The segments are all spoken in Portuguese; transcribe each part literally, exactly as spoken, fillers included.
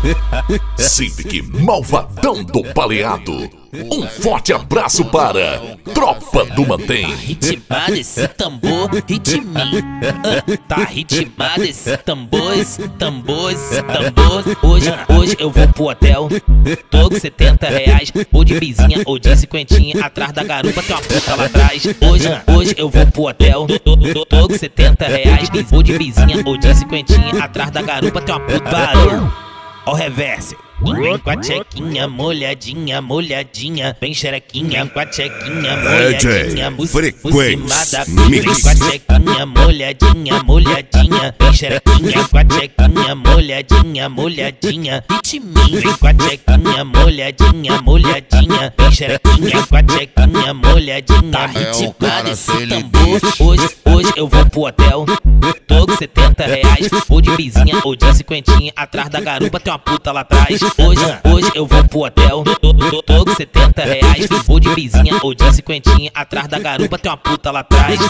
Civic Malvadão do Paleado. Um forte abraço para Tropa do Mantém. Ritmado esse tambor, ritminho. uh, Tá ritmado esse tambor, esse tambor, esse tambor. Hoje, hoje eu vou pro hotel, tô com setenta reais. Ou de bizinha ou de cinquentinha. Atrás da garupa tem uma puta lá atrás. Hoje, hoje eu vou pro hotel, tô, tô, tô com setenta reais. Ou de bizinha ou de cinquentinha. Atrás da garupa tem uma puta barulho. Ó o reverso. Vem com a tchequinha molhadinha, molhadinha. Vem xerequinha com a tchequinha molhadinha. Frequência Vem com a tchequinha molhadinha, molhadinha. Vem xerequinha com a tchequinha molhadinha, molhadinha. Ritminho. Vem com a tchequinha molhadinha, molhadinha. Vem xerequinha com a tchequinha molhadinha. Tá ritmado esse tambor. Hoje, hoje eu vou pro hotel, tô com setenta reais. Ou de bizinha ou de cinquentinha. Atrás da garupa tem uma puta lá atrás. Hoje, hoje eu vou pro hotel, tô, tô, tô com setenta reais. Ou de bizinha ou de cinquentinha. Atrás da garupa tem uma puta lá atrás.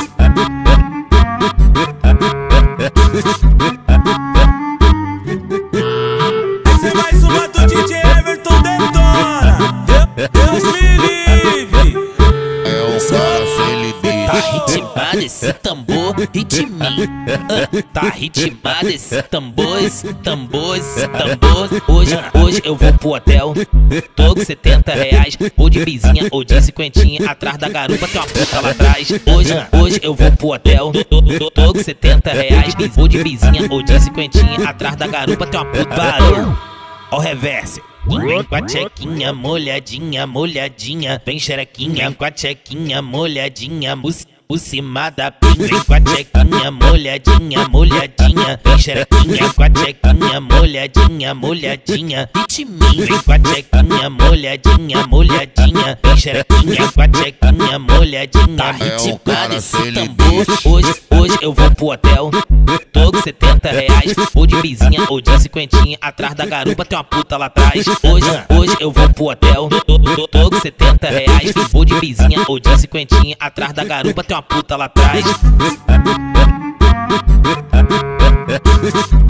Essa é mais uma do D J Everton Detona. Deus me livre. É o cara C L D. Tá ritmado esse tambor, ritminho. uh, Tá ritmado esse tambor, esse tambor, esse tambor. Hoje, hoje eu vou pro hotel, tô com setenta reais. Ou de bizinha ou de cinquentinha. Atrás da garupa tem uma puta lá atrás. Hoje, hoje eu vou pro hotel, tô, tô, tô com setenta reais. Ou de bizinha ou de cinquentinha. Atrás da garupa tem uma puta barulho. Ó o reverso. Vem com a tchequinha molhadinha, molhadinha. Vem xerequinha com a tchequinha molhadinha. Por cima da pinha. Vem com a tchequinha molhadinha, molhadinha. Vem xerequinha com a tchequinha molhadinha, molhadinha. Ritminho. Vem com a tchequinha molhadinha, molhadinha. Vem xerequinha com a tchequinha molhadinha. Tá ritmado esse tambor. Hoje, hoje eu vou pro hotel, tô com setenta reais. Ou de bizinha ou de cinquentinha. Atrás da garupa tem uma puta lá atrás. Hoje, hoje eu vou pro hotel, tô, tô, tô com setenta reais. Ou de bizinha ou de cinquentinha. Atrás da garupa tem uma puta lá atrás.